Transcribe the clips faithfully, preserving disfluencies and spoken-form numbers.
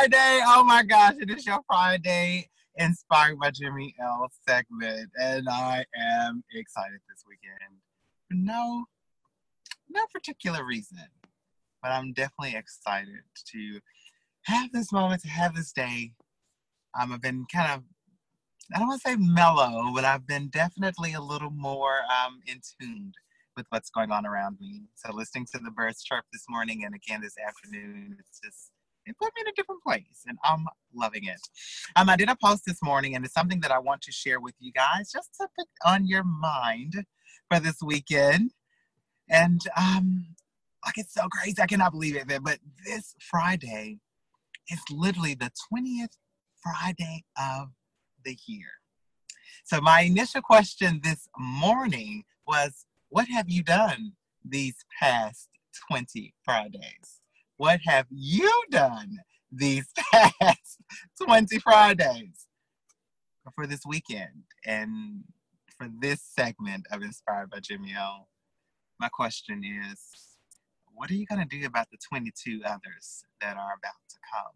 Friday. Oh my gosh, it is your Friday Inspired by Jimmy L segment. And I am excited this weekend. For no, no particular reason. But I'm definitely excited to have this moment, to have this day. Um, I've been kind of, I don't want to say mellow, but I've been definitely a little more um, in tune with what's going on around me. So listening to the birds chirp this morning and again this afternoon, it's just, it put me in a different place and I'm loving it. Um, I did a post this morning and it's something that I want to share with you guys just to put on your mind for this weekend. And um, like, it's so crazy. I cannot believe it. But this Friday is literally the twentieth Friday of the year. So my initial question this morning was, what have you done these past twenty Fridays? What have you done these past twenty Fridays for this weekend? And for this segment of Inspired by Jimmy L, my question is, what are you going to do about the twenty-two others that are about to come?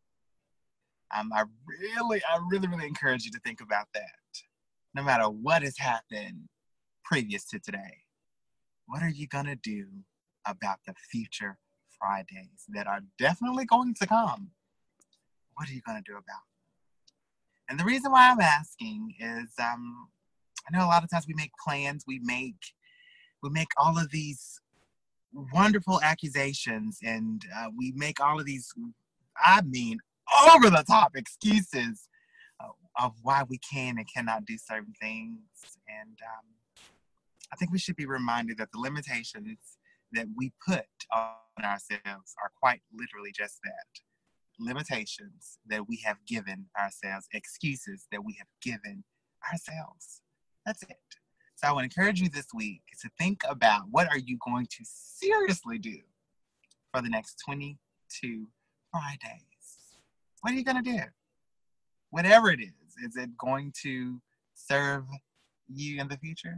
Um, I really, I really, really encourage you to think about that. No matter what has happened previous to today, what are you going to do about the future Fridays that are definitely going to come? What are you going to do about it? And the reason why I'm asking is, um, I know a lot of times we make plans, we make, we make all of these wonderful accusations, and uh, we make all of these, I mean, over the top excuses uh, of why we can and cannot do certain things. And um, I think we should be reminded that the limitations that we put on ourselves are quite literally just that. Limitations that we have given ourselves, excuses that we have given ourselves. That's it. So I want to encourage you this week to think about, what are you going to seriously do for the next twenty-two Fridays? What are you going to do? Whatever it is, is it going to serve you in the future?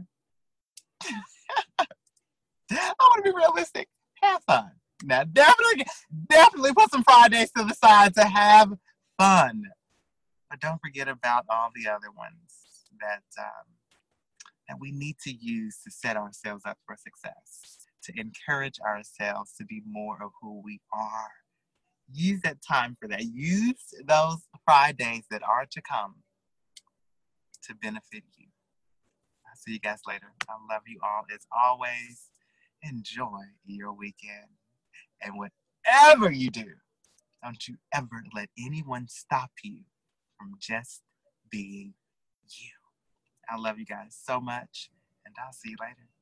I want to be realistic. Have fun. Now, definitely, definitely put some Fridays to the side to have fun. But don't forget about all the other ones that um, that we need to use to set ourselves up for success, to encourage ourselves to be more of who we are. Use that time for that. Use those Fridays that are to come to benefit you. I'll see you guys later. I love you all. As always, enjoy your weekend. And whatever you do, don't you ever let anyone stop you from just being you. I love you guys so much, and I'll see you later.